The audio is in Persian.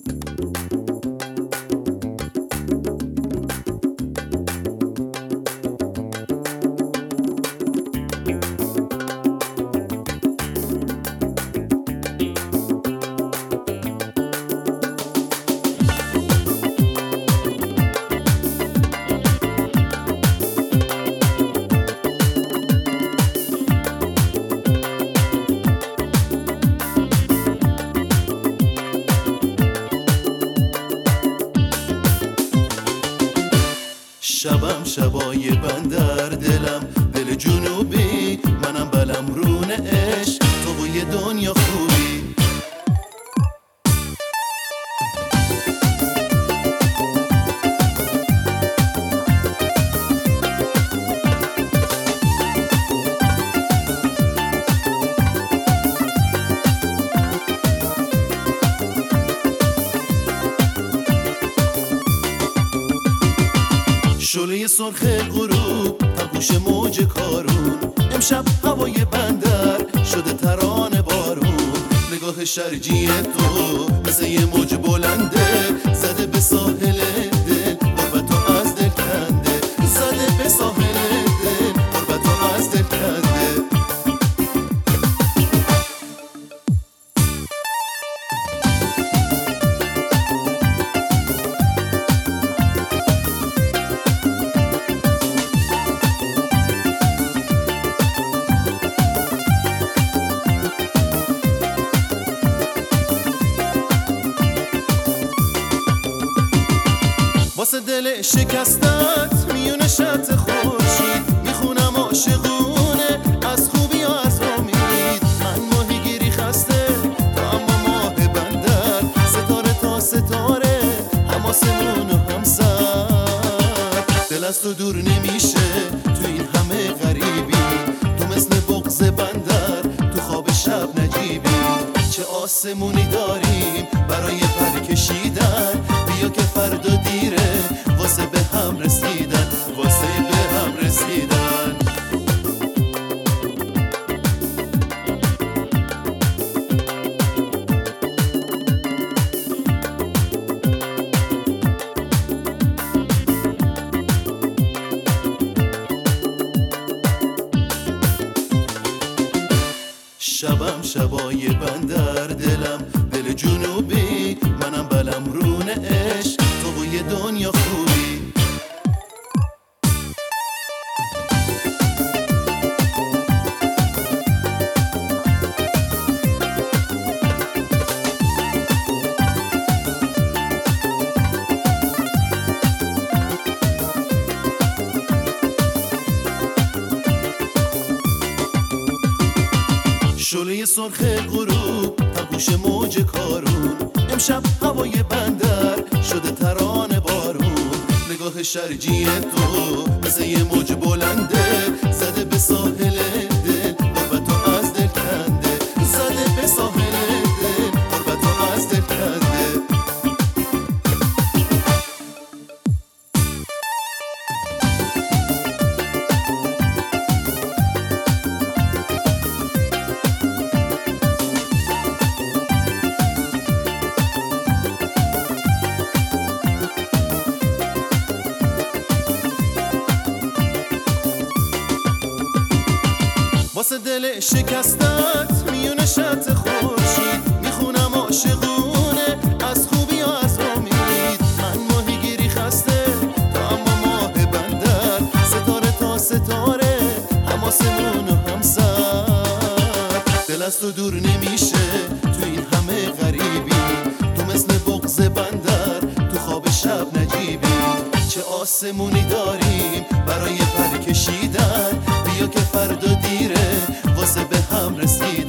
شبم شبای بندر دلم دل جنوبی منم بلم رون عشق تو بوی دنیا خوبی شعله سرخ غروب پاپوش موج کارون امشب هوای بندر شده ترانه بارون نگاه شرجی تو مثل یه موج بلنده زده به ساحل دل غربتو از دل کنده زده به ساحل دل غربتو از دل کنده واسه دل شکستت میونه شط خورشید میخونم عاشقونه از خوبی و از امید من ماهیگیری خسته تو اما ماه بندر ستاره تا ستاره هم آسمون و هم سر دل از تو دور نمیشه تو این همه غریبی تو مثل بغض بندر تو خواب شب نجیبی چه آسمونی داریم برای پر کشیدن بیا که فردا دیره واسه به هم رسیدن واسه به هم رسیدن شبم شبای بندر دلم دل جنوبی منم بلم رون عشق تو بوی دنیا خوبی شعله سرخ غروب پاپوش موج کارون امشب هوای بندر شده ترانه بارون نگاه شرجی تو مثل یه موج بلنده زده به ساحل دل غربتو از دل کنده زده به ساحل دل غربتو از دل کنده واسه دل شکستت میونه شط خورشید میخونم عاشقونه از خوبی و از امید من ماهیگیری خسته تو اما ماه بندر ستاره تا ستاره هم آسمون و هم سر دل از تو دور نمیشه تو این همه غریبی تو مثل بغض بندر تو خواب شب نجیبی چه آسمونی داریم برای پر کشیدن بیا که فردا دیره واسه به هم رسید